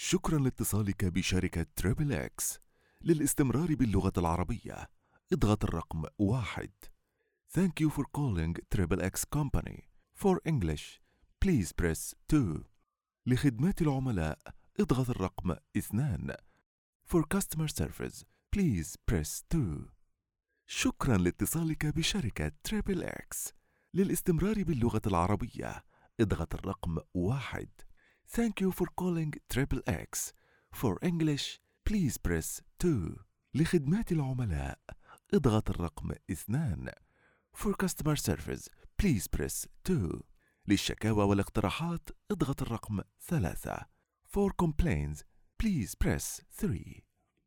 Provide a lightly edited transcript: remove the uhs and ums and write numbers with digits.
شكرا لاتصالك بشركة تريبل اكس. للاستمرار باللغة العربية اضغط الرقم 1. Thank you for calling Triple X Company. For English, please press 2. لخدمات العملاء اضغط الرقم 2. For customer service, please press 2. شكرا لاتصالك بشركة تريبل اكس. للاستمرار باللغة العربية اضغط الرقم 1. Thank you for calling Triple X. For English, please press 2. لخدمات العملاء اضغط الرقم 2. For customer service, please press 2. للشكاوى والاقتراحات اضغط الرقم 3. For complaints, please press 3.